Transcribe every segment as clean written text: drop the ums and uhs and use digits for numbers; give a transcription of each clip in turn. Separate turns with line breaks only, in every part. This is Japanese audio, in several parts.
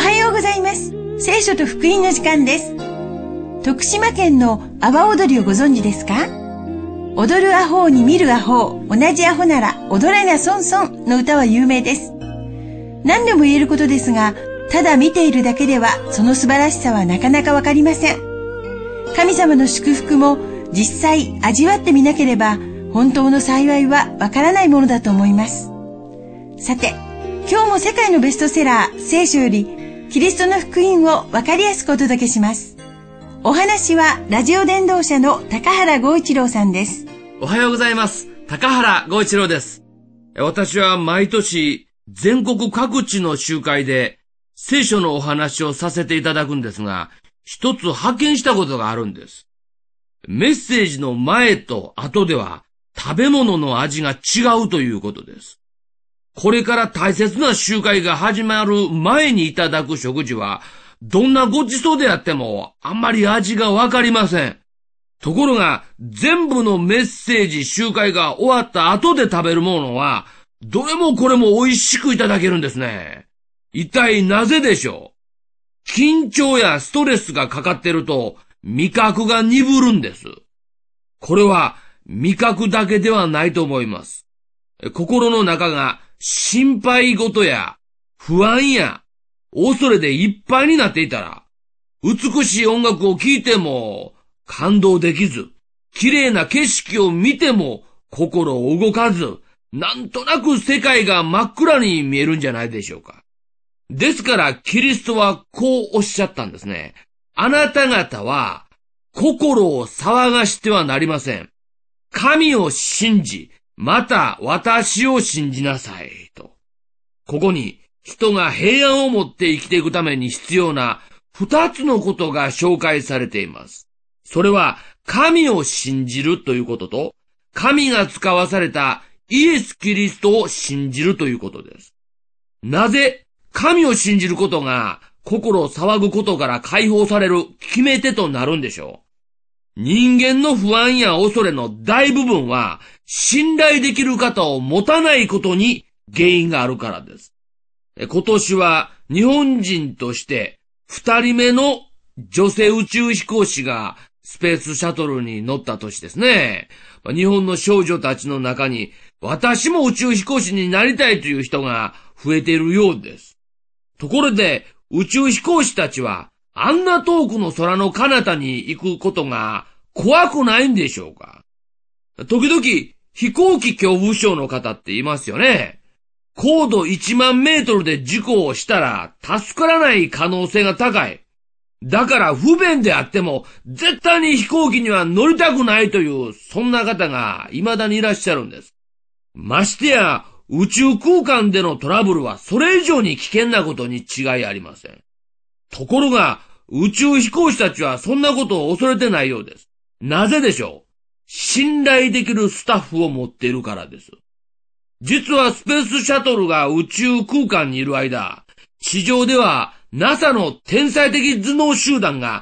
はようございます。聖書と福音の時間です。徳島県の阿波踊りをご存知ですか？踊るアホに見るアホ、同じアホなら踊らな損損の歌は有名です。何でも言えることですが、ただ見ているだけではその素晴らしさはなかなかわかりません。神様の祝福も実際味わってみなければ本当の幸いはわからないものだと思います。さて、今日も世界のベストセラー聖書よりキリストの福音をわかりやすくお届けします。お話はラジオ伝道者の高原剛一郎さんです。
おはようございます。高原剛一郎です。私は毎年全国各地の集会で聖書のお話をさせていただくんですが、一つ発見したことがあるんです。メッセージの前と後では食べ物の味が違うということです。これから大切な集会が始まる前にいただく食事は、どんなごちそうであってもあんまり味がわかりません。ところが、全部のメッセージ集会が終わった後で食べるものは、どれもこれも美味しくいただけるんですね。一体なぜでしょう？緊張やストレスがかかってると、味覚が鈍るんです。これは味覚だけではないと思います。心の中が心配事や不安や恐れでいっぱいになっていたら、美しい音楽を聴いても感動できず、綺麗な景色を見ても心を動かず、なんとなく世界が真っ暗に見えるんじゃないでしょうか。ですからキリストはこうおっしゃったんですね。あなた方は心を騒がしてはなりません。神を信じ、また私を信じなさいと。ここに人が平安を持って生きていくために必要な二つのことが紹介されています。それは神を信じるということと、神が使わされたイエス・キリストを信じるということです。なぜ神を信じることが心を騒ぐことから解放される決め手となるんでしょう？人間の不安や恐れの大部分は信頼できる方を持たないことに原因があるからです。今年は日本人として2人目の女性宇宙飛行士がスペースシャトルに乗った年ですね。日本の少女たちの中に私も宇宙飛行士になりたいという人が増えているようです。ところで宇宙飛行士たちはあんな遠くの空の彼方に行くことが怖くないんでしょうか？時々飛行機恐怖症の方っていますよね。高度1万メートルで事故をしたら助からない可能性が高い。だから不便であっても絶対に飛行機には乗りたくないというそんな方が未だにいらっしゃるんです。ましてや宇宙空間でのトラブルはそれ以上に危険なことに違いありません。ところが宇宙飛行士たちはそんなことを恐れてないようです。なぜでしょう？信頼できるスタッフを持っているからです。実はスペースシャトルが宇宙空間にいる間、地上では NASA の天才的頭脳集団が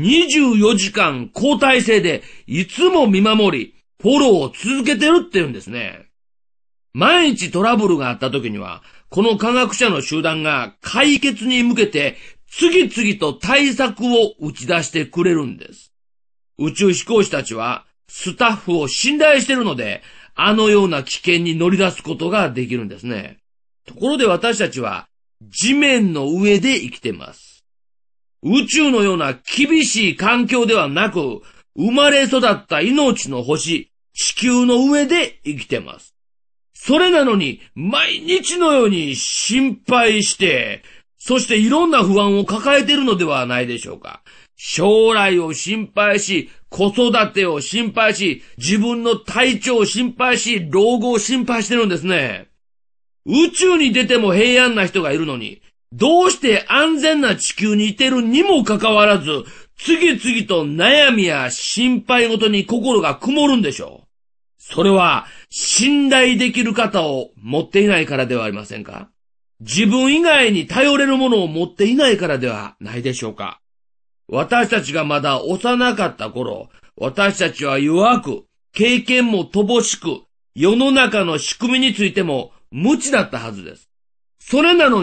24時間交代制でいつも見守り、フォローを続けてるって言うんですね。毎日トラブルがあった時には、この科学者の集団が解決に向けて次々と対策を打ち出してくれるんです。宇宙飛行士たちはスタッフを信頼しているので、あのような危険に乗り出すことができるんですね。ところで私たちは地面の上で生きています。宇宙のような厳しい環境ではなく、生まれ育った命の星、地球の上で生きています。それなのに毎日のように心配して、そしていろんな不安を抱えているのではないでしょうか。将来を心配し、子育てを心配し、自分の体調を心配し、老後を心配してるんですね。宇宙に出ても平安な人がいるのに、どうして安全な地球にいてるにもかかわらず、次々と悩みや心配ごとに心が曇るんでしょう。それは信頼できる方を持っていないからではありませんか？自分以外に頼れるものを持っていないからではないでしょうか？私たちがまだ幼かった頃、私たちは弱く、経験も乏しく、世の中の仕組みについても無知だったはずです。それなのに、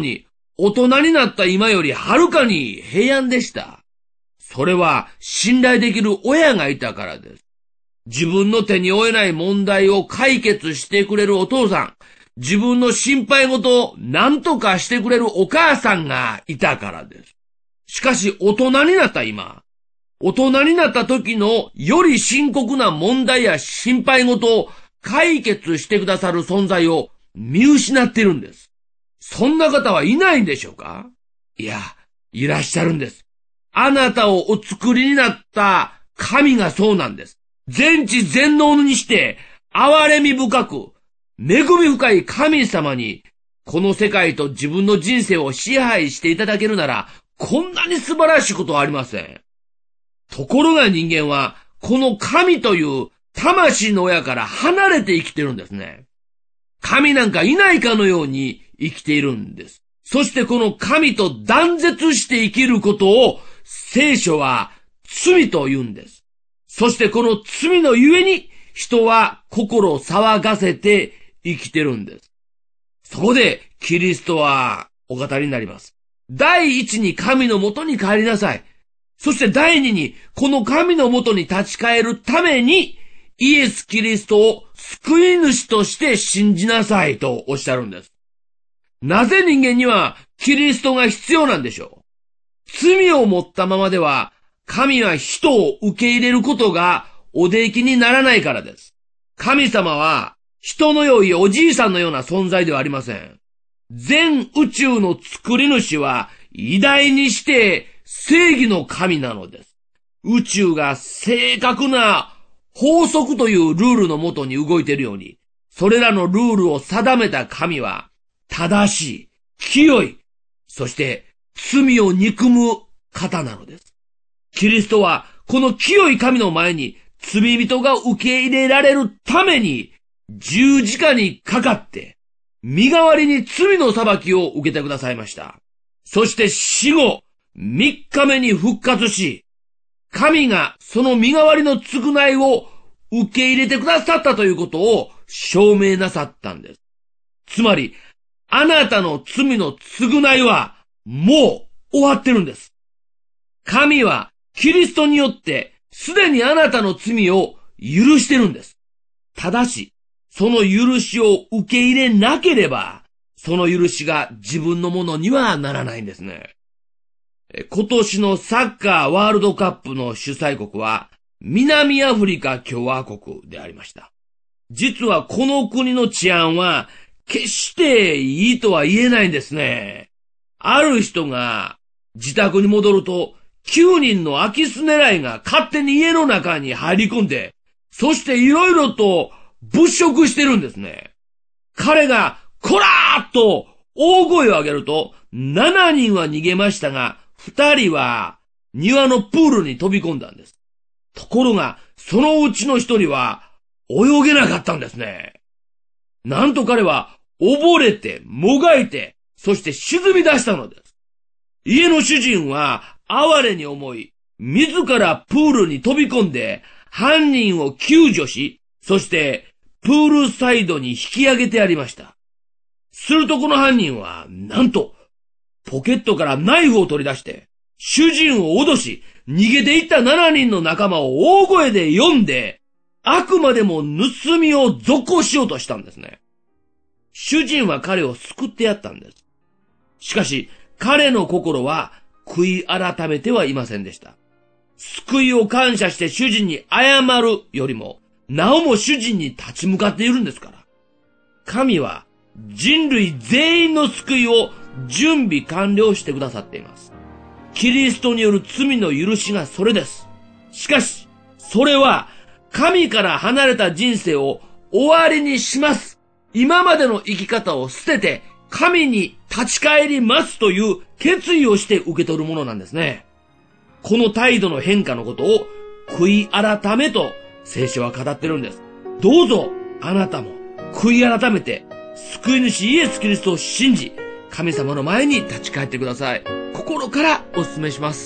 大人になった今よりはるかに平安でした。それは信頼できる親がいたからです。自分の手に負えない問題を解決してくれるお父さん、自分の心配事を何とかしてくれるお母さんがいたからです。しかし大人になった今、大人になった時のより深刻な問題や心配事を解決してくださる存在を見失っているんです。そんな方はいないんでしょうか？いや、いらっしゃるんです。あなたをお作りになった神がそうなんです。全知全能にして憐れみ深く、恵み深い神様にこの世界と自分の人生を支配していただけるなら、こんなに素晴らしいことはありません。ところが人間はこの神という魂の親から離れて生きてるんですね。神なんかいないかのように生きているんです。そしてこの神と断絶して生きることを聖書は罪と言うんです。そしてこの罪のゆえに人は心を騒がせて生きてるんです。そこでキリストはお語りになります。第一に神のもとに帰りなさい。そして第二にこの神のもとに立ち返るためにイエス・キリストを救い主として信じなさいとおっしゃるんです。なぜ人間にはキリストが必要なんでしょう？罪を持ったままでは神は人を受け入れることがおできにならないからです。神様は人の良いおじいさんのような存在ではありません。全宇宙の作り主は偉大にして正義の神なのです。宇宙が正確な法則というルールのもとに動いているように、それらのルールを定めた神は正しい、清い、そして罪を憎む方なのです。キリストはこの清い神の前に罪人が受け入れられるために十字架にかかって身代わりに罪の裁きを受けてくださいました。そして死後3日目に復活し、神がその身代わりの償いを受け入れてくださったということを証明なさったんです。つまり、あなたの罪の償いはもう終わってるんです。神はキリストによってすでにあなたの罪を許してるんです。ただし、その許しを受け入れなければ、その許しが自分のものにはならないんですね。今年のサッカーワールドカップの主催国は南アフリカ共和国でありました。実はこの国の治安は決していいとは言えないんですね。ある人が自宅に戻ると9人の空き巣狙いが勝手に家の中に入り込んで、そしていろいろと物色してるんですね。彼がこらーっと大声を上げると7人は逃げましたが、2人は庭のプールに飛び込んだんです。ところが、そのうちの1人は泳げなかったんですね。なんと彼は溺れて、もがいて、そして沈み出したのです。家の主人は哀れに思い、自らプールに飛び込んで、犯人を救助し、そしてプールサイドに引き上げてやりました。するとこの犯人は、なんと、ポケットからナイフを取り出して、主人を脅し、逃げていった7人の仲間を大声で呼んで、あくまでも盗みを続行しようとしたんですね。主人は彼を救ってやったんです。しかし、彼の心は悔い改めてはいませんでした。救いを感謝して主人に謝るよりも、なおも主人に立ち向かっているんですから。神は人類全員の救いを準備完了してくださっています。キリストによる罪の許しがそれです。しかし、それは神から離れた人生を終わりにします。今までの生き方を捨てて神に立ち返りますという決意をして受け取るものなんですね。この態度の変化のことを悔い改めと聖書は語ってるんです。どうぞあなたも悔い改めて救い主イエス・キリストを信じ、神様の前に立ち返ってください。心からお勧めします。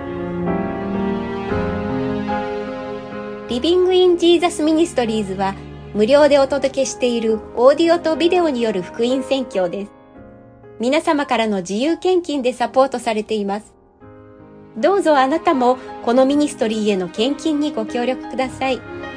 リビングインジーザスミニストリーズは無料でお届けしているオーディオとビデオによる福音宣教です。 皆様からの自由献金でサポートされています。どうぞあなたもこのミニストリーへの献金にご協力ください。